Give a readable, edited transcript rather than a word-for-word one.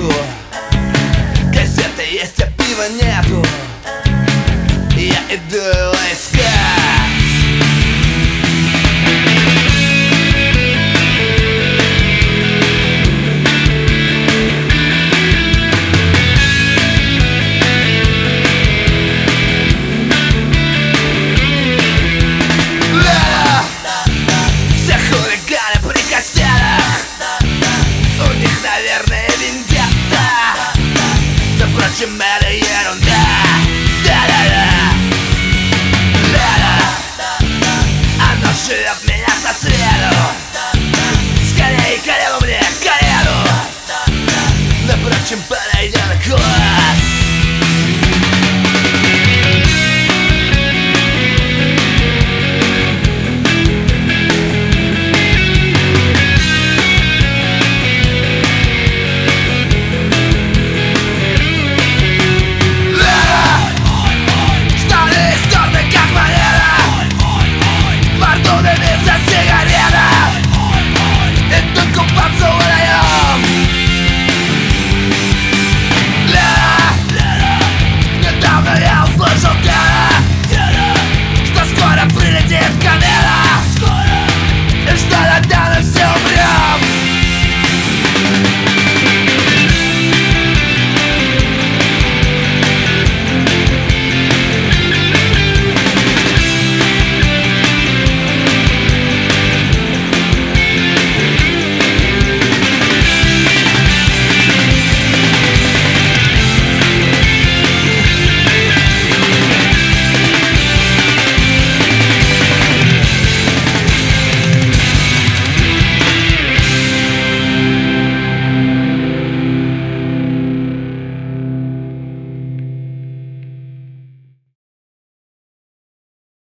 нету, газеты есть, а пива нету. Я иду его искать. Все хулиганы при костелях, у них, наверное, вендетта. Да, впрочем, это ерунда. Да-да-да, оно живет меня со среду.